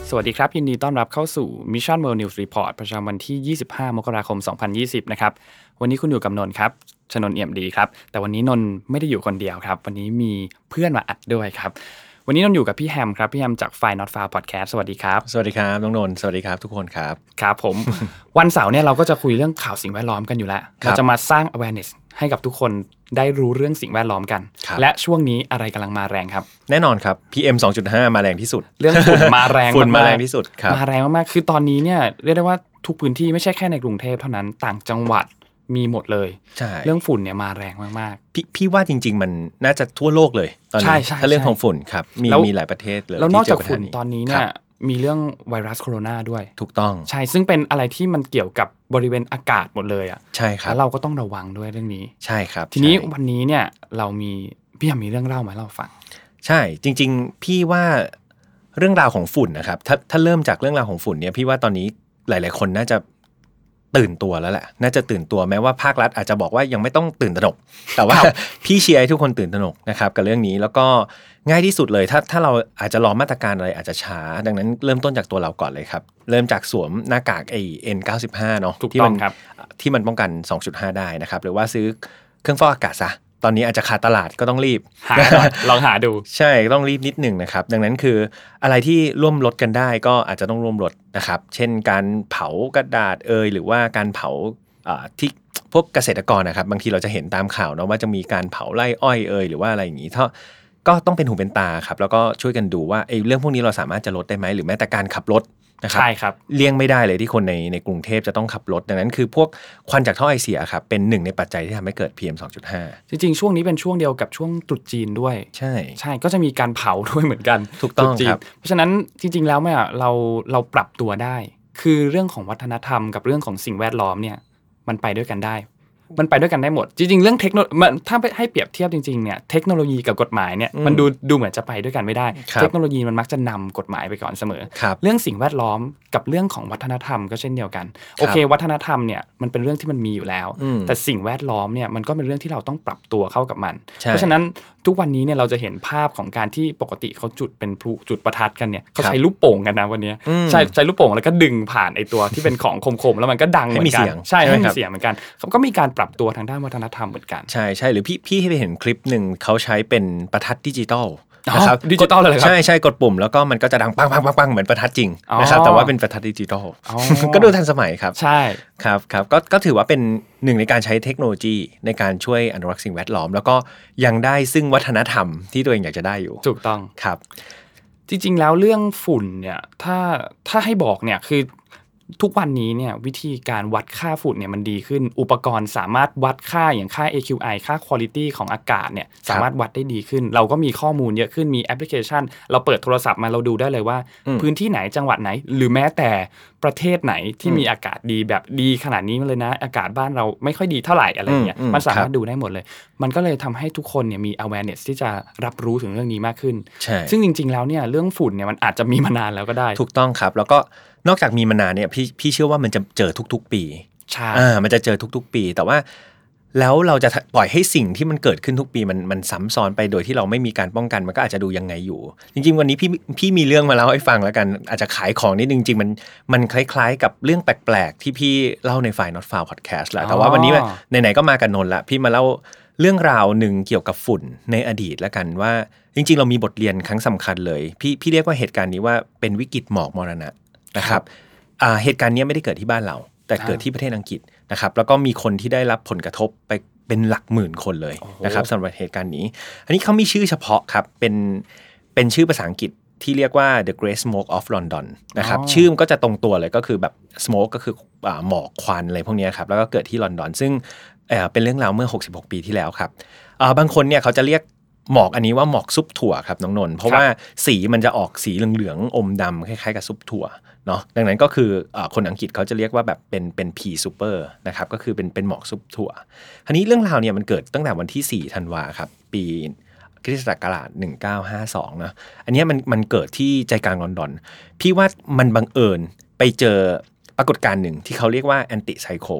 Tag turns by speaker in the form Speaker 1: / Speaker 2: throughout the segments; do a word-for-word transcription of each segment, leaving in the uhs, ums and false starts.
Speaker 1: สวัสดีครับยินดีต้อนรับเข้าสู่ Mission World News Report ประจำวันที่ยี่สิบห้ามกราคมสองพันยี่สิบนะครับวันนี้คุณอยู่กับนนท์ครับชนนท์เอี่ยมดีครับแต่วันนี้นนท์ไม่ได้อยู่คนเดียวครับวันนี้มีเพื่อนมาอัดด้วยครับวันนี้นนท์อยู่กับพี่แฮมครับพี่แฮมจาก File Not Found Podcast สวัสดีครับ
Speaker 2: สวัสดีครับน้องนนท์สวัสดีครับทุกคนครับ
Speaker 1: ครับผม วันเสาร์เนี่ยเราก็จะคุยเรื่องข่าวสิ่งแวดล้อมกันอยู่แล้วเราจะมาสร้าง awareness ให้กับทุกคนได้รู้เรื่องสิ่งแวดล้อมกันและช่วงนี้อะไรกำลังมาแรงครับ
Speaker 2: แน่นอนครับ พี เอ็ม สองจุดห้า มาแรงที่สุด
Speaker 1: เรื่องฝุ่นมาแรง
Speaker 2: ฝุ่นมาแรงที่สุดครับ
Speaker 1: มาแรงมากๆคือตอนนี้เนี่ยเรียกได้ว่าทุกพื้นที่ไม่ใช่แค่ในกรุงเทพเท่านั้นต่างจังหวัดมีหมดเลยเรื่องฝุ่นเนี่ยมาแรงมาก
Speaker 2: ๆพี่พี่ว่าจริงๆมันน่าจะทั่วโลกเลยตอนนี้ถ้าเรื่องของฝุ่นครับมีมีหลายประเทศเลย
Speaker 1: แล้วนอกจากฝุ่นตอนนี้เนี่ยมีเรื่องไวรัสโคโรนาด้วย
Speaker 2: ถูกต้อง
Speaker 1: ใช่ซึ่งเป็นอะไรที่มันเกี่ยวกับบริเวณอากาศหมดเลยอ่ะ
Speaker 2: ใช่ครับ
Speaker 1: แล้วเราก็ต้องระวังด้วยเรื่องนี้
Speaker 2: ใช่ครับ
Speaker 1: ทีนี้วันนี้เนี่ยเรามีพี่มีเรื่องเล่ามาเล่าฟัง
Speaker 2: ใช่จริงๆพี่ว่าเรื่องราวของฝุ่นนะครับถ้าถ้าเริ่มจากเรื่องราวของฝุ่นเนี่ยพี่ว่าตอนนี้หลายๆคนน่าจะตื่นตัวแล้วแหละน่าจะตื่นตัวแม้ว่าภาครัฐอาจจะบอกว่ายังไม่ต้องตื่นตระหนกแต่ว่า พี่เชียร์ให้ทุกคนตื่นตระหนกนะครับกับเรื่องนี้แล้วก็ง่ายที่สุดเลยถ้าถ้าเราอาจจะรอมาตรการอะไรอาจจะช้าดังนั้นเริ่มต้นจากตัวเราก่อนเลยครับเริ่มจากสวมหน้ากากไอ้ เอ็น เก้าสิบห้า เนาะที่มันที่มันป้องกัน สองจุดห้า ได้นะครับหรือว่าซื้อเครื่องฟอกอากาศซะตอนนี้อาจจะขาดตลาดก็ต้องรีบ
Speaker 1: หาลองหาดู
Speaker 2: ใช่ต้องรีบนิดหนึ่งนะครับดังนั้นคืออะไรที่ร่วมลดกันได้ก็อาจจะต้องร่วมลดนะครับเช่นการเผากระดาษเอยหรือว่าการเผาที่พวกเกษตรกรนะครับบางทีเราจะเห็นตามข่าวเนาะว่าจะมีการเผาไร่อ้อยเอยหรือว่าอะไรอย่างนี้ถ้าก็ต้องเป็นหูเป็นตาครับแล้วก็ช่วยกันดูว่าไอ้เรื่องพวกนี้เราสามารถจะลดได้ไหมหรือแม้แต่การขับรถนะครับ
Speaker 1: ใช่ครับ
Speaker 2: เลี่ยงไม่ได้เลยที่คนในในกรุงเทพจะต้องขับรถดังนั้นคือพวกควันจากท่อไอเสียครับเป็นหนึ่งในปัจจัยที่ทำให้เกิด พี เอ็ม สองจุดห้า
Speaker 1: จริงๆช่วงนี้เป็นช่วงเดียวกับช่วงตรุษจีนด้วย
Speaker 2: ใช่
Speaker 1: ใช่ก็จะมีการเผาด้วยเหมือนกัน
Speaker 2: ถูกต้องครับ
Speaker 1: เพราะฉะนั้นจริงๆแล้วเนี่ยเราเราปรับตัวได้คือเรื่องของวัฒนธรรมกับเรื่องของสิ่งแวดล้อมเนี่ยมันไปด้วยกันได้มันไปด้วยกันได้หมดจริงๆเรื่องเทคโนโลยีถ้าให้เปรียบเทียบจริงๆเนี่ยเทคโนโลยีกับกฎหมายเนี่ยมันดูดูเหมือนจะไปด้วยกันไม่ได้เทคโนโลยีมันมักจะนำกฎหมายไปก่อนเสมอเรื่องสิ่งแวดล้อมกับเรื่องของวัฒนธรรมก็เช่นเดียวกันโอเควัฒนธรรมเนี่ยมันเป็นเรื่องที่มันมีอยู่แล้วแต่สิ่งแวดล้อมเนี่ยมันก็เป็นเรื่องที่เราต้องปรับตัวเข้ากับมันเพราะฉะนั้นทุกวันนี้เนี่ยเราจะเห็นภาพของการที่ปกติเขาจุดเป็นพลุจุดประทัดกันเนี่ยเขาใช้ลูกโป่งกันนะวันนี้ใช่ใช้ลูกโป่งแล้วก็ดึงผ่านไอตัวที่เป็นของคมๆแล้วมันก็ดังเหมือนกันใช่ให้มีเสียงเหมือนกันเขาก็มีการปรับตัวทางด้านวัฒนธรรมเหมือนกัน
Speaker 2: ใช่ใช่หรือพี่พี่ให้ไปเห็นคลิปหนึ่งเขาใช้เป็นประทัดดิจิตอล
Speaker 1: นะครับดิจิตอลเลยครับ
Speaker 2: ใช่ใช่กดปุ่มแล้วก็มันก็จะดังปังปังปังปังเหมือนประทัดจริงนะครับแต่ว่าเป็นประทัดดิจิตอลก็ดูทันสมัยครับ
Speaker 1: ใช่
Speaker 2: ครับครับก็ก็ถือว่าเป็นหนึ่งในการใช้เทคโนโลยีในการช่วยอนุรักษ์สิ่งแวดล้อมแล้วก็ยังได้ซึ่งวัฒนธรรมที่ตัวเองอยากจะได้อยู่
Speaker 1: ถูกต้อง
Speaker 2: ครับ
Speaker 1: จริงๆแล้วเรื่องฝุ่นเนี่ยถ้าถ้าให้บอกเนี่ยคือทุกวันนี้เนี่ยวิธีการวัดค่าฝุ่นเนี่ยมันดีขึ้นอุปกรณ์สามารถวัดค่าอย่างค่า เอ คิว ไอ ค่า quality ของอากาศเนี่ยสามารถวัดได้ดีขึ้นเราก็มีข้อมูลเยอะขึ้นมีแอปพลิเคชันเราเปิดโทรศัพท์มาเราดูได้เลยว่าพื้นที่ไหนจังหวัดไหนหรือแม้แต่ประเทศไหนที่มีอากาศดีแบบดีขนาดนี้มาเลยนะอากาศบ้านเราไม่ค่อยดีเท่าไหร่อะไรเงี้ยมันสามารถดูได้หมดเลยมันก็เลยทำให้ทุกคนเนี่ยมี awareness ที่จะรับรู้ถึงเรื่องนี้มากขึ้นซึ่งจริงๆแล้วเนี่ยเรื่องฝุ่นเนี่ยมันอาจจะมีมานานแล้วก็ได้
Speaker 2: ถูกต้องครับแล้วก็นอกจากมีมานานเนี่ยพี่พี่เชื่อว่ามันจะเจอทุกๆปี
Speaker 1: ใช่
Speaker 2: อ่ามันจะเจอทุกๆปีแต่ว่าแล้วเราจะปล่อยให้สิ่งที่มันเกิดขึ้นทุกปีมันมันซ้ำซ้อนไปโดยที่เราไม่มีการป้องกันมันก็อาจจะดูยังไงอยู่จริงๆวันนี้พี่พี่มีเรื่องมาเล่าให้ฟังแล้วกันอาจจะขายของนิดนึงจริงมันมันคล้ายๆกับเรื่องแปลกๆที่พี่เล่าใน File Not Found Podcast แหละแต่ว่าวันนี้ไหนๆก็มากันนนท์ละพี่มาเล่าเรื่องราวหนึ่งเกี่ยวกับฝุ่นในอดีตแล้วกันว่าจริงๆเรามีบทเรียนครั้งสำคัญเลยพี่พี่เรียกว่าเหตุการณ์นี้ว่าเป็นวิกฤตหมอกมรณะนะครับเหตุการณ์นี้ไม่ได้เกิดที่บ้านเราแต่เกิดที่ประเทศอังกฤษนะครับแล้วก็มีคนที่ได้รับผลกระทบไปเป็นหลักหมื่นคนเลยนะครับสำหรับเหตุการณ์นี้อันนี้เขามีชื่อเฉพาะครับเป็นเป็นชื่อภาษาอังกฤษที่เรียกว่า The Great Smoke of London นะครับชื่อมันก็จะตรงตัวเลยก็คือแบบ smoke ก็คือหมอกควันอะไรพวกนี้ครับแล้วก็เกิดที่ลอนดอนซึ่งเป็นเรื่องราวเมื่อหกสิบหกปีที่แล้วครับบางคนเนี่ยเขาจะเรียกหมอกอันนี้ว่าหมอกซุปถั่วครับน้องนนท์เพราะว่าสีมันจะออกสีเหลืองๆอมดำคล้ายๆกับซุปถั่วเนาะดังนั้นก็คือคนอังกฤษเขาจะเรียกว่าแบบเป็นเป็นพีซูเปอร์นะครับก็คือเป็นเป็นหมอกซุปถั่วทีนี้เรื่องราวเนี่ยมันเกิดตั้งแต่วันที่สี่ธันวาครับปีคริสตศักราชหนึ่งพันเก้าร้อยห้าสิบสองนะอันนี้มันมันเกิดที่ใจกลางลอนดอนพี่ว่ามันบังเอิญไปเจอปรากฏการณ์หนึ่งที่เขาเรียกว่าแอนติไซโคล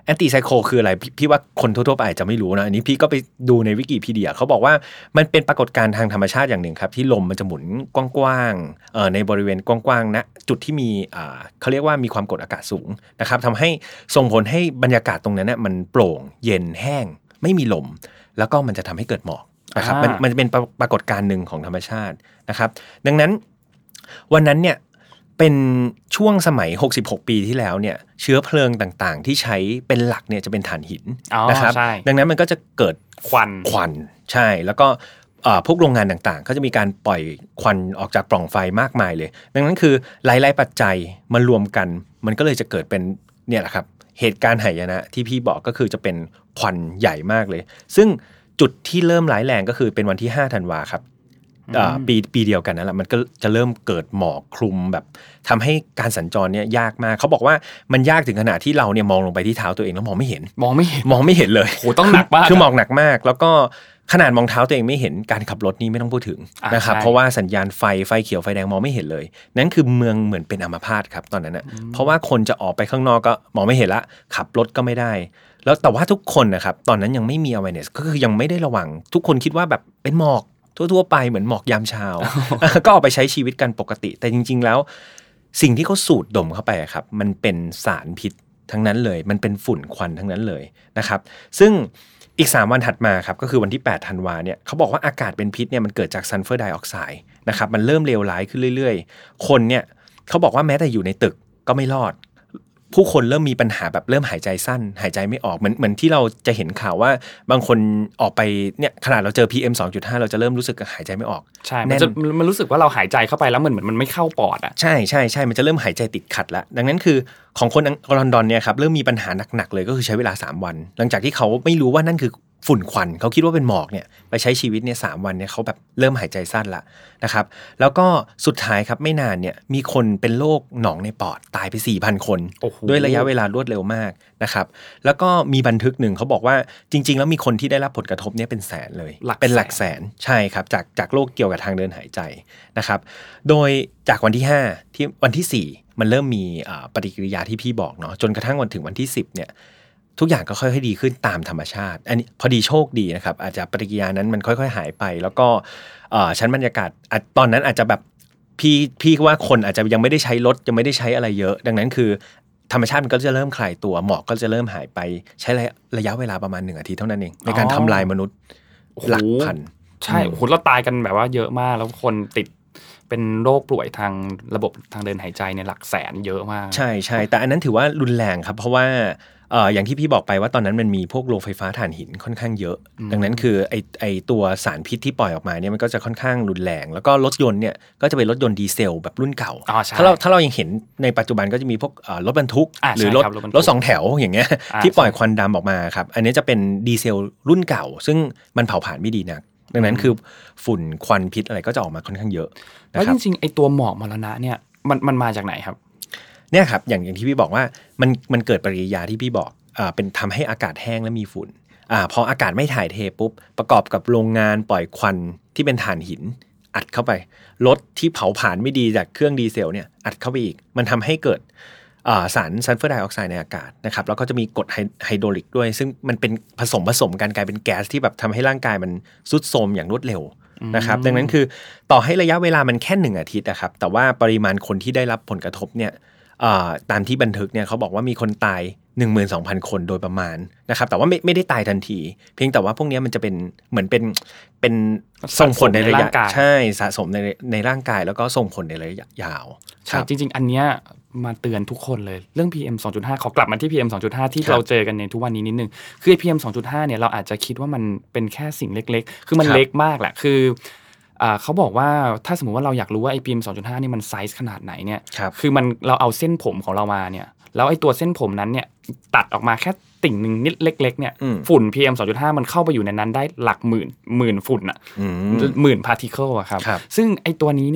Speaker 2: แอนตี้ไซโคคืออะไรพี่ว่าคนทั่วๆไปอาจจะไม่รู้นะอันนี้พี่ก็ไปดูในวิกิพีเดียเขาบอกว่ามันเป็นปรากฏการณ์ทางธรรมชาติอย่างหนึ่งครับที่ลมมันจะหมุนกว้างๆเอ่อในบริเวณกว้างๆนะจุดที่มีอ่าเขาเรียกว่ามีความกดอากาศสูงนะครับทำให้ส่งผลให้บรรยากาศตรงนั้นนะมันโปร่งเย็นแห้งไม่มีลมแล้วก็มันจะทำให้เกิดหมอกนะครับมันมันจะเป็นปรากฏการณ์หนึ่งของธรรมชาตินะครับดังนั้นวันนั้นเนี่ยเป็นช่วงสมัยหกสิบหกปีที่แล้วเนี่ยเชื้อเพลิงต่างๆที่ใช้เป็นหลักเนี่ยจะเป็นถ่านหินนะครับดังนั้นมันก็จะเกิด
Speaker 1: ควัน
Speaker 2: ควันใช่แล้วก็พวกโรงงานต่างๆก็จะมีการปล่อยควันออกจากปล่องไฟมากมายเลยดังนั้นคือหลายๆปัจจัยมารวมกันมันก็เลยจะเกิดเป็นเนี่ยแหละครับเหตุการณ์หายนะที่พี่บอกก็คือจะเป็นควันใหญ่มากเลยซึ่งจุดที่เริ่มร้ายแรงก็คือเป็นวันที่ห้าธันวาครับปีปีเดียวกันนั่นแหละมันก็จะเริ่มเกิดหมอกคลุมแบบทำให้การสัญจรเนี่ยยากมากเขาบอกว่ามันยากถึงขนาดที่เราเนี่ยมองลงไปที่เท้าตัวเองแล้วมองไม่เห็น
Speaker 1: มองไม่เห็น
Speaker 2: มองไม่เห็นเลย
Speaker 1: โหต้องหนักมาก
Speaker 2: คือหมอกหนักมากแล้วก็ขนาดมองเท้าตัวเองไม่เห็นการขับรถนี่ไม่ต้องพูดถึงนะครับเพราะว่าสัญญาณไฟไฟเขียวไฟแดงมองไม่เห็นเลยนั่นคือเมืองเหมือนเป็นอัมพาตครับตอนนั้นนะเพราะว่าคนจะออกไปข้างนอกก็มองไม่เห็นละขับรถก็ไม่ได้แล้วแต่ว่าทุกคนนะครับตอนนั้นยังไม่มี awareness ก็คือยังไม่ได้ระวังทุกคนคิดว่าแบบเป็นหมอกทั่วๆไปเหมือนหมอกยามเช้า ก็ออกไปใช้ชีวิตกันปกติแต่จริงๆแล้วสิ่งที่เขาสูดดมเข้าไปครับมันเป็นสารพิษทั้งนั้นเลยมันเป็นฝุ่นควันทั้งนั้นเลยนะครับซึ่งอีกสามวันถัดมาครับก็คือวันที่แปดธันวาเนี่ยเขาบอกว่าอากาศเป็นพิษเนี่ยมันเกิดจากซัลเฟอร์ไดออกไซด์นะครับมันเริ่มเลวร้ายขึ้นเรื่อยๆคนเนี่ยเขาบอกว่าแม้แต่อยู่ในตึกก็ไม่รอดผู้คนเริ่มมีปัญหาแบบเริ่มหายใจสั้นหายใจไม่ออกเหมือนเหมือนที่เราจะเห็นข่าวว่าบางคนออกไปเนี่ยขนาดเราเจอ พี เอ็ม สองจุดห้า เราจะเริ่มรู้สึกหายใจไม่ออก
Speaker 1: ใช่มันจะมันรู้สึกว่าเราหายใจเข้าไปแล้วเหมือนเหมือนมันไม่เข้าปอดอ่ะ
Speaker 2: ใช่ใช่ใช่มันจะเริ่มหายใจติดขัดแล้วดังนั้นคือของคนลอนดอนเนี่ยครับเริ่มมีปัญหาหนักๆเลยก็คือใช้เวลาสามวันหลังจากที่เขาไม่รู้ว่านั่นคือฝุ่นควันเขาคิดว่าเป็นหมอกเนี่ยไปใช้ชีวิตเนี่ยสามวันเนี่ยเขาแบบเริ่มหายใจสั้นละนะครับแล้วก็สุดท้ายครับไม่นานเนี่ยมีคนเป็นโรคหนองในปอดตายไป สี่พัน คนด้วยระยะเวลารวดเร็วมากนะครับแล้วก็มีบันทึกหนึ่งเขาบอกว่าจริงๆแล้วมีคนที่ได้รับผลกระทบเนี่ยเป็นแสนเลยเป็นหลักแสนใช่ครับจากจากโรคเกี่ยวกับทางเดินหายใจนะครับโดยจากวันที่ห้าที่วันที่สี่มันเริ่มมีปฏิกิริยาที่พี่บอกเนาะจนกระทั่งวันถึงวันที่สิบเนี่ยทุกอย่างก็ค่อยๆดีขึ้นตามธรรมชาติอันนี้พอดีโชคดีนะครับอาจจะปฏิกิริยานั้นมันค่อยๆหายไปแล้วก็ชั้นบรรยากาศตอนนั้นอาจจะแบบพี่พี่ว่าคนอาจจะยังไม่ได้ใช้รถยังไม่ได้ใช้อะไรเยอะดังนั้นคือธรรมชาติมันก็จะเริ่มคลายตัวหมอกก็จะเริ่มหายไปใช้ระยะเวลาประมาณหนึ่งอาทิตย์เท่านั้นเองในการทำลายมนุษย์หลักพัน
Speaker 1: ใช่คนเราตายกันแบบว่าเยอะมากแล้วคนติดเป็นโรคป่วยทางระบบทางเดินหายใจในหลักแสนเยอะมาก
Speaker 2: ใช่ใช่แต่อันนั้นถือว่ารุนแรงครับเพราะว่าเอ่ออย่างที่พี่บอกไปว่าตอนนั้นมันมีพวกโรงไฟฟ้าถ่านหินค่อนข้างเยอะดังนั้นคือไอไอตัวสารพิษที่ปล่อยออกมาเนี่ยมันก็จะค่อนข้างรุนแรงแล้วก็รถยนต์เนี่ยก็จะเป็นรถยนต์ดีเซลแบบรุ่นเก่าถ้าเราถ้าเรายังเห็นในปัจจุบันก็จะมีพวกรถบรรทุกหรือรถรถสองแถวอย่างเงี้ยที่ปล่อยควันดำออกมาครับอันนี้จะเป็นดีเซลรุ่นเก่าซึ่งมันเผาผลาญไม่ดีนักดังนั้นคือฝุ่นควันพิษอะไรก็จะออกมาค่อนข้างเยอะ
Speaker 1: แล้วจริงๆไอตัวหมอกมรณะเนี่ยมันมันมาจากไหนครับ
Speaker 2: เนี่ยครับอย่างอย่างที่พี่บอกว่ามันมันเกิดปฏิกิริยาที่พี่บอกอ่าเป็นทำให้อากาศแห้งและมีฝุ่นอ่าพออากาศไม่ถ่ายเทปุ๊บประกอบกับโรงงานปล่อยควันที่เป็นถ่านหินอัดเข้าไปรถที่เผาผลาญไม่ดีจากเครื่องดีเซลเนี่ยอัดเข้าไปอีกมันทำให้เกิดอ่าสารซัลเฟอร์ไดออกไซด์ในอากาศนะครับแล้วก็จะมีกรดไฮโดรลิกด้วยซึ่งมันเป็นผสมผสมกันกลายเป็นแก๊สที่แบบทำให้ร่างกายมันทรุดโทรมอย่างรวดเร็วนะครับดังนั้นคือต่อให้ระยะเวลามันแค่หนึ่งอาทิตย์นะครับแต่ว่าปริมาณคนที่ได้รับผลกระทบเนี่ยตามที่บันทึกเนี่ยเขาบอกว่ามีคนตาย หนึ่งหมื่นสองพัน คนโดยประมาณนะครับแต่ว่าไม่ไม่ได้ตายทันทีเพียงแต่ว่าพวกนี้มันจะเป็นเหมือนเป็นเป็นส่งผลในระยะใช่สะสมในในร่างกายแล้วก็ส่งผลในระยะยาว
Speaker 1: ใช่จริงๆอันเนี้ยมาเตือนทุกคนเลยเรื่อง พี เอ็ม สองจุดห้า ขอกลับมาที่ พี เอ็ม สองจุดห้า ที่เราเจอกันในทุกวันนี้นิดนึงคือ พี เอ็ม สองจุดห้า เนี่ยเราอาจจะคิดว่ามันเป็นแค่สิ่งเล็กๆคือมันเล็กมากแหละคืออ่าเขาบอกว่าถ้าสมมุติว่าเราอยากรู้ว่าไอ้ พี เอ็ม สองจุดห้า นี่มันไซส์ขนาดไหนเนี่ยคือมันเราเอาเส้นผมของเรามาเนี่ยแล้วไอ้ตัวเส้นผมนั้นเนี่ยตัดออกมาแค่ติ่งนึงนิดเล็กๆเนี่ยฝุ่น พี เอ็ม สองจุดห้า มันเข้าไปอยู่ในนั้นได้หลักหมื่นหมื่นฝุ่นอ่ะหมื่นพาร์ติเคิลอ่ะครับซึ่งไอ้ตัวนี้เนี่ย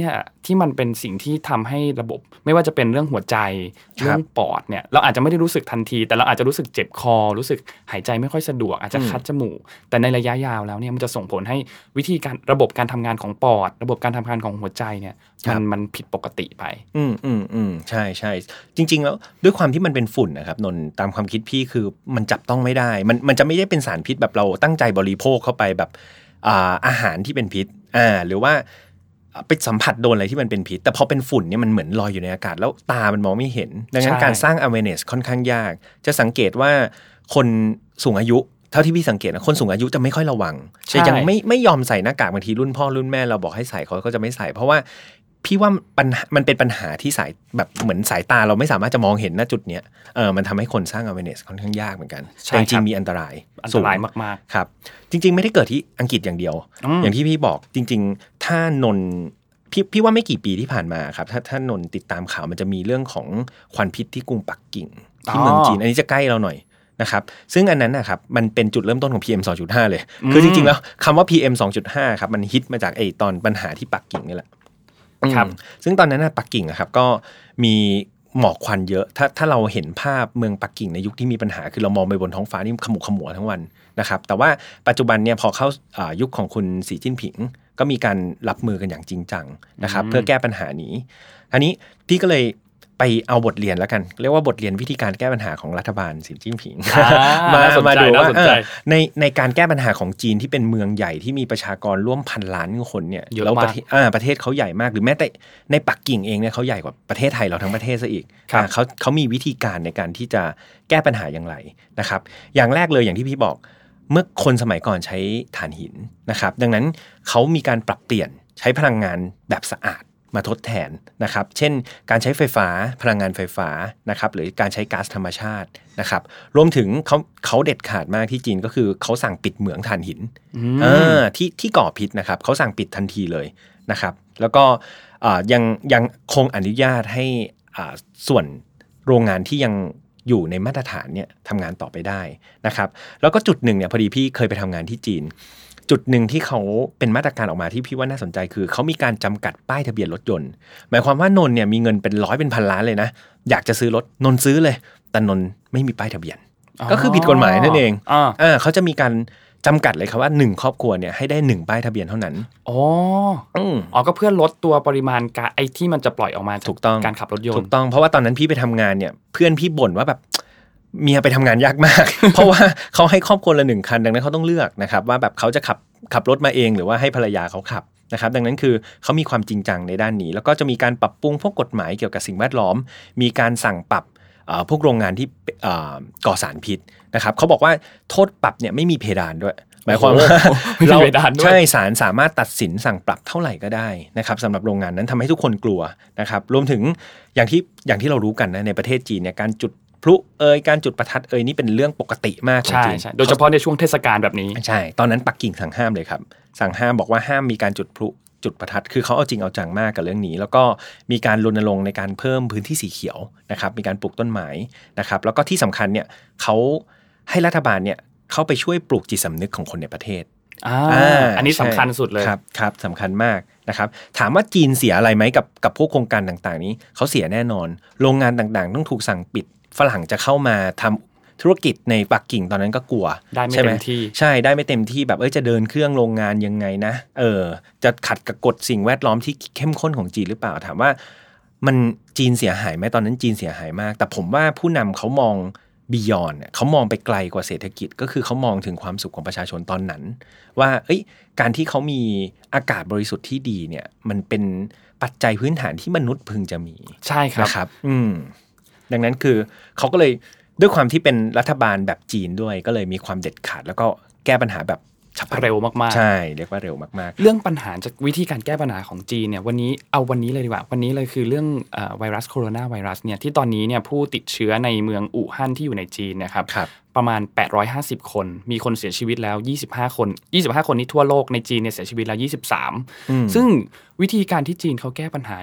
Speaker 1: ที่มันเป็นสิ่งที่ทำให้ระบบไม่ว่าจะเป็นเรื่องหัวใจเรื่องปอดเนี่ยเราอาจจะไม่ได้รู้สึกทันทีแต่เราอาจจะรู้สึกเจ็บคอรู้สึกหายใจไม่ค่อยสะดวกอาจจะคัดจมูกแต่ในระยะยาวแล้วเนี่ยมันจะส่งผลให้วิธีการระบบการทำงานของปอดระบบการทำงานของหัวใจเนี่ยมันมันผิดปกติไป
Speaker 2: อืมอืมอืมใช่ใช่จริงๆแล้วด้วยความที่มันเป็นฝุ่นนะครับนนตามความคิดพี่คือมันจับต้องไม่ได้มันมันจะไม่ได้เป็นสารพิษแบบเราตั้งใจบริโภคเข้าไปแบบอ่าอาหารที่เป็นพิษอ่าหรือว่าไปสัมผัสโดนอะไรที่มันเป็นพิษแต่พอเป็นฝุ่นเนี่ยมันเหมือนลอยอยู่ในอากาศแล้วตามันมองไม่เห็นดังนั้นการสร้าง awareness ค่อนข้างยากจะสังเกตว่าคนสูงอายุเท่าที่พี่สังเกตนะคนสูงอายุจะไม่ค่อยระวังจะยังไม่ไม่ยอมใส่หน้ากากบางทีรุ่นพ่อรุ่นแม่เราบอกให้ใส่เขาก็จะไม่ใส่เพราะว่าพี่ว่าปัญหามันเป็นปัญหาที่สายแบบเหมือนสายตาเราไม่สามารถจะมองเห็นณจุดเนี้ยเออมันทำให้คนสร้าง awareness ค่อนข้างยากเหมือนกันแต่จริงๆมีอันตราย
Speaker 1: อันตรายมาก
Speaker 2: ๆครับจริงๆไม่ได้เกิดที่อังกฤษอย่างเดียว อ, อย่างที่พี่บอกจริงๆถ้านนพี่พี่ว่าไม่กี่ปีที่ผ่านมาครับถ้าถ้านนติดตามข่าวมันจะมีเรื่องของควันพิษที่กรุงปักกิ่งที่เมืองจีนอันนี้จะใกล้เราหน่อยนะครับซึ่งอันนั้นนะครับมันเป็นจุดเริ่มต้นของ พี เอ็ม สองจุดห้า เลยคือจริงๆแล้วคำว่า พี เอ็ม สองจุดห้า ครับมันฮิตมาจากไอ้ตอนปัญหาที่ปักกิ่งนี่แหละครับซึ่งตอนนั้นปักกิ่งนะครับก็มีหมอกควันเยอะถ้าถ้าเราเห็นภาพเมืองปักกิ่งในยุคที่มีปัญหาคือเรามองไปบนท้องฟ้านี่ขมุกขมัวทั้งวันนะครับแต่ว่าปัจจุบันเนี่ยพอเข้ายุคของคุณสีจิ้นผิงก็มีการรับมือกันอย่างจริงจังนะครับเพื่อแก้ปัญหานี้อันนี้พี่ก็เลยไปเอาบทเรียนแล้วกันเรียกว่าบทเรียนวิธีการแก้ปัญหาของรัฐบาลสีจิ้นผิง มามาดูว่าในในการแก้ปัญหาของจีนที่เป็นเมืองใหญ่ที่มีประชากรร่วมพันล้านคนเนี่ยแล้วประเทศประเทศเขาใหญ่มากหรือแม้แต่ในปักกิ่งเองเนี่ยเขาใหญ่กว่าประเทศไทยเราทั้งประเทศซะอีกเขาเขามีวิธีการในการที่จะแก้ปัญหาอย่างไรนะครับอย่างแรกเลยอย่างที่พี่บอกเมื่อคนสมัยก่อนใช้ถ่านหินนะครับดังนั้นเขามีการปรับเปลี่ยนใช้พลังงานแบบสะอาดมาทดแทนนะครับเช่นการใช้ไฟฟ้าพลังงานไฟฟ้านะครับหรือการใช้ก๊าซธรรมชาตินะครับรวมถึงเขาเขาเด็ดขาดมากที่จีนก็คือเขาสั่งปิดเหมืองถ่านหินที่ที่ก่อพิษนะครับเขาสั่งปิดทันทีเลยนะครับแล้วก็ยังยังคงอนุญาตให้ส่วนโรงงานที่ยังอยู่ในมาตรฐานเนี่ยทำงานต่อไปได้นะครับแล้วก็จุดหนึ่งเนี่ยพอดีพี่เคยไปทำงานที่จีนจุดหนึ่งที่เขาเป็นมาตรการออกมาที่พี่ว่าน่าสนใจคือเขามีการจำกัดป้ายทะเบียนรถยนต์หมายความว่านนเนี่ยมีเงินเป็นร้อยเป็นพันล้านเลยนะอยากจะซื้อรถนนซื้อเลยแต่นนไม่มีป้ายทะเบียนก็คือผิดกฎหมายนั่นเองอ่าเขาจะมีการจำกัดเลยครับว่าหนึ่งครอบครัวเนี่ยให้ได้หนึ่งป้ายทะเบียนเท่านั้น
Speaker 1: อ๋ออ๋อก็เพื่อลดตัวปริมาณการไอ้ที่มันจะปล่อยออกมา
Speaker 2: ถูกต้อง
Speaker 1: การขับรถยนต์
Speaker 2: ถูกต้องเพราะว่าตอนนั้นพี่ไปทำงานเนี่ยเพื่อนพี่บ่นว่าแบบเมียไปทำงานยากมาก เพราะว่าเขาให้ครอบครัวละหนึ่งคันดังนั้นเขาต้องเลือกนะครับว่าแบบเขาจะขับขับรถมาเองหรือว่าให้ภรรยาเขาขับนะครับดังนั้นคือเขามีความจริงจังในด้านนี้แล้วก็จะมีการปรับปรุงพวกกฎหมายเกี่ยวกับสิ่งแวดล้อมมีการสั่งปรับพวกโรงงานที่ก่อสารพิษนะครับเขาบอกว่าโทษปรับเนี่ยไม่มีเพดานด้วยหมายความว่าเราใช่ศาลสามารถตัดสินสั่งปรับเท่าไหร่ก็ได้นะครับสำหรับโรงงานนั้นทำให้ทุกคนกลัวนะครับรวมถึงอย่างที่อย่างที่เรารู้กันนะในประเทศจีนเนี่ยการจุดพลุเอยการจุดประทัดเอยนี่เป็นเรื่องปกติมากของจีน
Speaker 1: โดยเฉพาะในช่วงเทศกาลแบบนี้
Speaker 2: ใช่ตอนนั้นปักกิ่งสั่งห้ามเลยครับสั่งห้ามบอกว่าห้ามมีการจุดพลุจุดประทัดคือเขาเอาจริงเอาจังมากกับเรื่องนี้แล้วก็มีการรณรงค์ในการเพิ่มพื้นที่สีเขียวนะครับมีการปลูกต้นไม้นะครับแล้วก็ที่สำคัญเนี่ยเขาให้รัฐบาลเนี่ยเข้าไปช่วยปลูกจิตสำนึกของคนในประเทศ
Speaker 1: อ่าอันนี้สำคัญสุดเลย
Speaker 2: ครับครับสำคัญมากนะครับถามว่าจีนเสียอะไรไหมกับกับพวกโครงการต่างๆนี้เขาเสียแน่นอนโรงงานต่างๆต้องถูกสั่งปิดฝรั่งจะเข้ามาทำธุรกิจในปักกิ่งตอนนั้นก็กลัว
Speaker 1: ได้ไม่เต็มที่
Speaker 2: ใช่ได้ไม่เต็มที่แบบเอ้ยจะเดินเครื่องโรงงานยังไงนะเออจะขัดกับกฎสิ่งแวดล้อมที่เข้มข้นของจีนหรือเปล่าถามว่ามันจีนเสียหายไหมตอนนั้นจีนเสียหายมากแต่ผมว่าผู้นำเขามองbeyond เขามองไปไกลกว่าเศรษฐกิจก็คือเขามองถึงความสุขของประชาชนตอนนั้นว่าเอ้ยการที่เขามีอากาศบริสุทธิ์ที่ดีเนี่ยมันเป็นปัจจัยพื้นฐานที่มนุษย์พึงจะมี
Speaker 1: ใช่ครับ
Speaker 2: นะครับอืมดังนั้นคือเขาก็เลยด้วยความที่เป็นรัฐบาลแบบจีนด้วยก็เลยมีความเด็ดขาดแล้วก็แก้ปัญหาแบบฉับพลัน
Speaker 1: เร็วมาก
Speaker 2: ๆใช่เรียกว่าเร็วมาก
Speaker 1: ๆเรื่องปัญหาจากวิธีการแก้ปัญหาของจีนเนี่ยวันนี้เอาวันนี้เลยดีกว่าวันนี้เลยคือเรื่องไวรัสโคโรนาไวรัสเนี่ยที่ตอนนี้เนี่ยผู้ติดเชื้อในเมืองอู่ฮั่นที่อยู่ในจีนนะครับประมาณแปดร้อยห้าสิบคนมีคนเสียชีวิตแล้วยี่สิบห้าคนยี่สิบห้าคนนี้ทั่วโลกในจีนเนี่ยเสียชีวิตแล้วยี่สิบสามซึ่งวิธีการที่จีนเขาแก้ปัญหาเนี่ย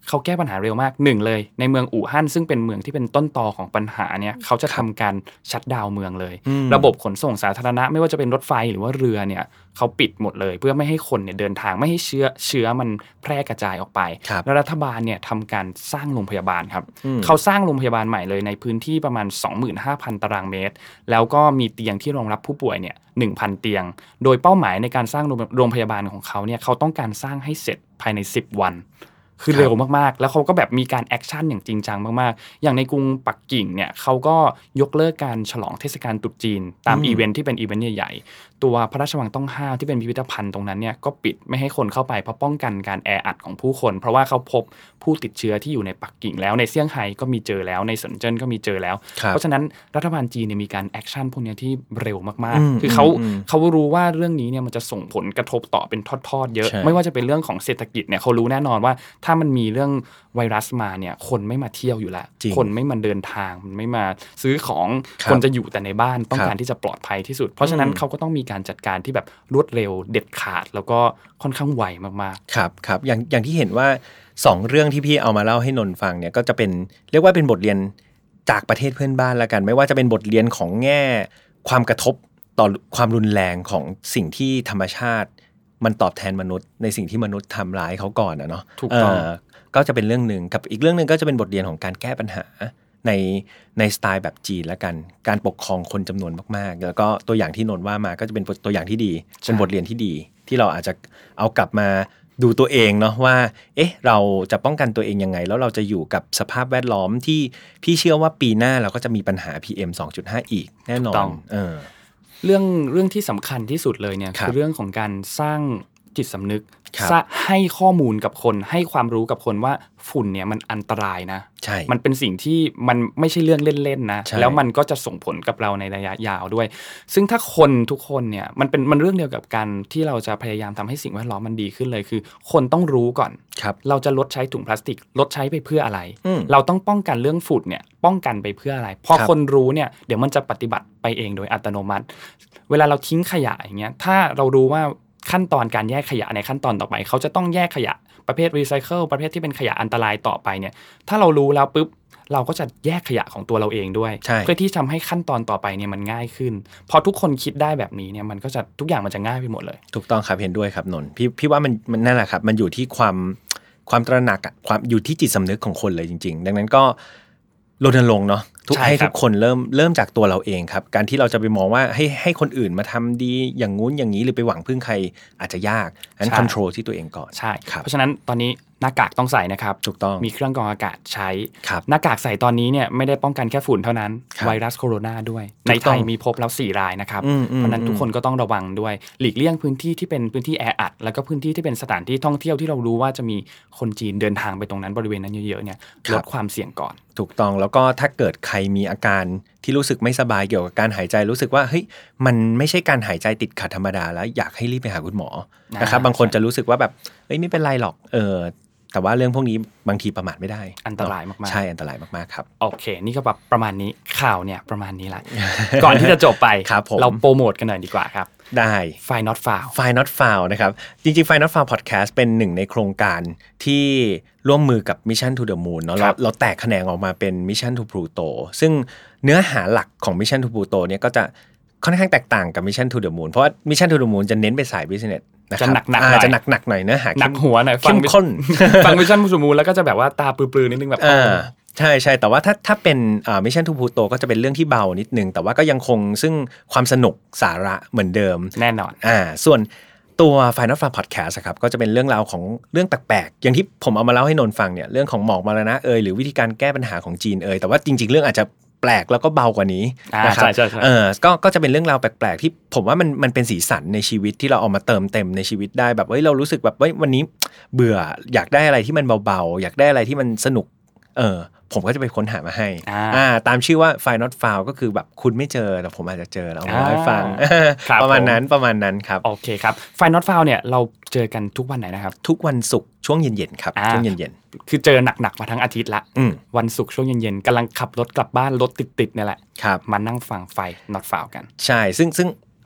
Speaker 1: เขาแก้ปัญหาเร็วมากหนึ่งเลยในเมืองอู่ฮั่นซึ่งเป็นเมืองที่เป็นต้นตอของปัญหาเนี่ยเขาจะทำการชัตดาวน์เมืองเลยระบบขนส่งสาธารณะไม่ว่าจะเป็นรถไฟหรือว่าเรือเนี่ยเขาปิดหมดเลยเพื่อไม่ให้คนเนี่ยเดินทางไม่ให้เชื้อเชื้อมันแพร่กระจายออกไปแล้วรัฐบาลเนี่ยทำการสร้างโรงพยาบาลครับเขาสร้างโรงพยาบาลใหม่เลยในพื้นที่ประมาณ สองหมื่นห้าพัน ตารางเมตรแล้วก็มีเตียงที่รองรับผู้ป่วยเนี่ย หนึ่งพัน เตียงโดยเป้าหมายในการสร้างโรงพยาบาลของเขาเนี่ยเขาต้องการสร้างให้เสร็จภายในสิบวันคือเร็วมากๆแล้วเขาก็แบบมีการแอคชั่นอย่างจริงจังมากๆอย่างในกรุงปักกิ่งเนี่ยเขาก็ยกเลิกการฉลองเทศกาลตรุษจีนตามอีเวนท์ที่เป็นอีเวนท์ใหญ่ๆตัวพระราชวังต้องห้ามที่เป็นพิพิธภัณฑ์ตรงนั้นเนี่ยก็ปิดไม่ให้คนเข้าไปเพราะป้องกันการแออัดของผู้คนเพราะว่าเขาพบผู้ติดเชื้อที่อยู่ในปักกิ่งแล้วในเซี่ยงไฮ้ก็มีเจอแล้วในเซินเจิ้นก็มีเจอแล้วเพราะฉะนั้นรัฐบาลจีนเนี่ยมีการแอคชั่นพวกนี้ที่เร็วมากๆคือเขาเขารู้ว่าเรื่องนี้เนี่ยมันจะส่งผลกระทบต่อเป็นทอดๆเยอะไม่ว่าจะเป็นเรื่องของเศรษฐกิจเนี่ยเขารู้แน่นอนว่าถ้ามันมีเรื่องไวรัสมาเนี่ยคนไม่มาเที่ยวอยู่แล้วคนไม่มาเดินทางมันไม่มาซื้อของคนจะอยู่แต่ในบ้านต้องการที่จะปลอดภัยที่สุดเพราะฉะนั้นเขาก็ต้องมีการจัดการที่แบบรวดเร็วเด็ดขาดแล้วก็ค่อนข้างไวมาก
Speaker 2: ๆครับครับอย่างอย่างที่เห็นว่าสองเรื่องที่พี่เอามาเล่าให้นนท์ฟังเนี่ยก็จะเป็นเรียกว่าเป็นบทเรียนจากประเทศเพื่อนบ้านละกันไม่ว่าจะเป็นบทเรียนของแง่ความกระทบต่อความรุนแรงของสิ่งที่ธรรมชาติมันตอบแทนมนุษย์ในสิ่งที่มนุษย์ทำร้ายเขาก่อนนะเนาะ
Speaker 1: ถูกต้อง
Speaker 2: ก็จะเป็นเรื่องนึงกับอีกเรื่องนึงก็จะเป็นบทเรียนของการแก้ปัญหาในในสไตล์แบบจีนละกันการปกครองคนจำนวนมากๆแล้วก็ตัวอย่างที่นนท์ว่ามาก็จะเป็นตัวอย่างที่ดีเป็นบทเรียนที่ดีที่เราอาจจะเอากลับมาดูตัวเองเนาะว่าเอ๊ะเราจะป้องกันตัวเองยังไงแล้วเราจะอยู่กับสภาพแวดล้อมที่พี่เชื่อว่าปีหน้าเราก็จะมีปัญหา พี เอ็ม สองจุดห้า อีกแน่นอนเออ
Speaker 1: เรื่องเรื่องที่สำคัญที่สุดเลยเนี่ยคือเรื่องของการสร้างจิตสำนึกให้ข้อมูลกับคนให้ความรู้กับคนว่าฝุ่นเนี่ยมันอันตรายนะมันเป็นสิ่งที่มันไม่ใช่เรื่องเล่นๆนะแล้วมันก็จะส่งผลกับเราในระยะยาวด้วยซึ่งถ้าคนทุกคนเนี่ยมันเป็นมันเรื่องเดียวกับการที่เราจะพยายามทำให้สิ่งแวดล้อมมันดีขึ้นเลยคือคนต้องรู้ก่อนเราจะลดใช้ถุงพลาสติกลดใช้ไปเพื่ออะไรเราต้องป้องกันเรื่องฝุ่นเนี่ยป้องกันไปเพื่ออะไรพอคนรู้เนี่ยเดี๋ยวมันจะปฏิบัติไปเองโดยอัตโนมัติเวลาเราทิ้งขยะอย่างเงี้ยถ้าเรารู้ว่าขั้นตอนการแยกขยะในขั้นตอนต่อไปเขาจะต้องแยกขยะประเภทรีไซเคิลประเภทที่เป็นขยะอันตรายต่อไปเนี่ยถ้าเรารู้แล้วปุ๊บเราก็จะแยกขยะของตัวเราเองด้วยเพื่อที่ทำให้ขั้นตอนต่อไปเนี่ยมันง่ายขึ้นพอทุกคนคิดได้แบบนี้เนี่ยมันก็จะทุกอย่างมันจะง่ายไปหมดเลย
Speaker 2: ถูกต้องครับเห็นด้วยครับนนท์พี่พี่ว่ามันมันนั่นแหละครับมันอยู่ที่ความความตระหนักอ่ะความอยู่ที่จิตสำนึกของคนเลยจริงๆดังนั้นก็รณรงค์เนาะทุกให้ทุกคนเริ่มเริ่มจากตัวเราเองครับการที่เราจะไปมองว่าให้ให้คนอื่นมาทำดีอย่างงู้นอย่างนี้หรือไปหวังพึ่งใครอาจจะยากงั้นคอนโทรลที่ตัวเองก่อน
Speaker 1: ใช่เพราะฉะนั้นตอนนี้หน้ากากต้องใส่นะครับ
Speaker 2: ถูกต้อง
Speaker 1: มีเครื่องกรองอากาศใช้หน้ากากใส่ตอนนี้เนี่ยไม่ได้ป้องกันแค่ฝุ่นเท่านั้นไวรัสโคโรนาด้วยในไทยมีพบแล้วสี่รายนะครับเพราะนั้นทุกคนก็ต้องระวังด้วยหลีกเลี่ยงพื้นที่ที่เป็นพื้นที่แออัดแล้วก็พื้นที่ที่เป็นสถานที่ท่องเที่ยวที่เรารู้ว่าจะมีคนจีนเดินทางไปตรงนั้นบริเวณนั้นเยอะๆเนี่ยลดความเสี่ยงก่อน
Speaker 2: ถูกต้องแล้วก็ถ้าเกิดใครมีอาการที่รู้สึกไม่สบายเกี่ยวกับการหายใจรู้สึกว่าเฮ้ยมันไม่ใช่การหายใจติดขัดธรรมดาแล้วอยากให้รีบไปหาคุณหมอนะครับบางคนจะรู้สึกว่าแบบเฮ้ยไม่เป็นไรหรอกเออแต่ว่าเรื่องพวกนี้บางทีประมาทไม่ได้
Speaker 1: อันตรายมาก
Speaker 2: ๆใช่อันตรายมากๆครับ
Speaker 1: โอเคนี่ก็แบบประมาณนี้ข่าวเนี่ยประมาณนี้แหละ ก่อนที่จะจบไปเราโปรโมทกันหน่อยดีกว่าครับ
Speaker 2: ได้
Speaker 1: File Not Found
Speaker 2: File Not Found นะครับจริงๆ File Not Found Podcast เป็นหนึ่งในโครงการที่ร่วมมือกับ Mission to the Moon เนาะเราเราแตกแขนงออกมาเป็น Mission to Pluto ซึ่งเนื้อหาหลักของ Mission to Pluto เนี่ยก็จะค่อนข้างแตกต่างกับ Mission to the Moon เพราะว่า Mission to the Moon จะเน้นไปสาย business
Speaker 1: จะหนักๆหน่อย
Speaker 2: จะหนักๆหน่อยเนื้อหา
Speaker 1: หนักหัวหน่อย
Speaker 2: เข้มข้น
Speaker 1: ฟัง Mission to the Moon แล้วก็จะแบบว่าตาปลือๆนิดนึงแบบ
Speaker 2: ใช่ใช่แต่ว่าถ้าถ้าเป็นอ่า Mission to Pluto ก็จะเป็นเรื่องที่เบานิดนึงแต่ว่าก็ยังคงซึ่งความสนุกสาระเหมือนเดิม
Speaker 1: แน่นอน
Speaker 2: อ่าส่วนตัว File Not Found Podcast ครับก็จะเป็นเรื่องราวของเรื่องแปลกๆอย่างที่ผมเอามาเล่าให้นนท์ฟังเนี่ยเรื่องของหมอกมรณะเอ่ยหรือวิธีการแก้ปัญหาของจีนเอ่ยแต่ว่าจริงๆเรื่องอาจจะแปลกแล้วก็เบากว่านี้นะครับเออก็ก็จะเป็นเรื่องราวแปลกๆที่ผมว่ามันมันเป็นสีสันในชีวิตที่เราเอามาเติมเต็มในชีวิตได้แบบเฮ้ยเรารู้สึกแบบเฮ้ยวันนี้เบื่ออยากได้อะไรที่มันเบาๆอยากได้อะไรที่มันสนุกเออผมก็จะไปค้นหามาให้อ่าตามชื่อว่า File Not Found ก็คือแบบคุณไม่เจอแต่ผมอาจจะเจอแล้วเอาให้ฟังประมาณนั้นประมาณนั้นครับ
Speaker 1: โอเคครับ File Not Found เนี่ยเราเจอกันทุกวันไหนนะครับ
Speaker 2: ทุกวันศุกร์ช่วงเย็นๆครับช่วงเย็น
Speaker 1: ๆคือเจอหนักๆมาทั้งอาทิตย์ละวันศุกร์ช่วงเย็นๆกำลังขับรถกลับบ้านรถติดๆเนี่ยแหละมานั่งฟัง File Not Found กัน
Speaker 2: ใช่ซึ่งซึ่ง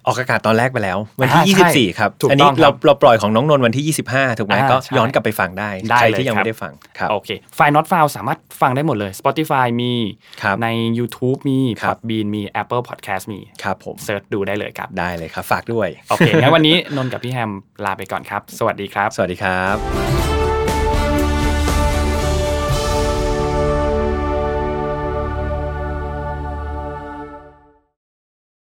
Speaker 2: ออกอากาศตอนแรกไปแล้ววันที่
Speaker 1: อ่า
Speaker 2: ยี่สิบสี่ครับ
Speaker 1: ถูก
Speaker 2: อัน
Speaker 1: ต้
Speaker 2: นี้
Speaker 1: องค
Speaker 2: เรา
Speaker 1: รับ
Speaker 2: เราปล่อยของน้องนนท์วันที่ยี่สิบห้าถูกไหม
Speaker 1: อ่า
Speaker 2: ก็
Speaker 1: ใช่
Speaker 2: ย้อนกลับไปฟังได้
Speaker 1: ได้
Speaker 2: ใคร
Speaker 1: เลย
Speaker 2: ที่ยัง
Speaker 1: ครับ
Speaker 2: ไม่ได้ฟังครับ
Speaker 1: โอเคไฟล์ not found สามารถฟังได้หมดเลย Spotify มี
Speaker 2: ครับ
Speaker 1: ใน YouTube มี
Speaker 2: ครับ
Speaker 1: Podbean มี Apple Podcast มี
Speaker 2: ครับผม
Speaker 1: เสิร์ชดูได้เลยครับ
Speaker 2: ได้เลยครับฝากด้วย
Speaker 1: โอเคงั้นวันนี้นนท์กับพี่แฮมลาไปก่อนครับ สวัสดีครับ
Speaker 2: สวัสดีครับ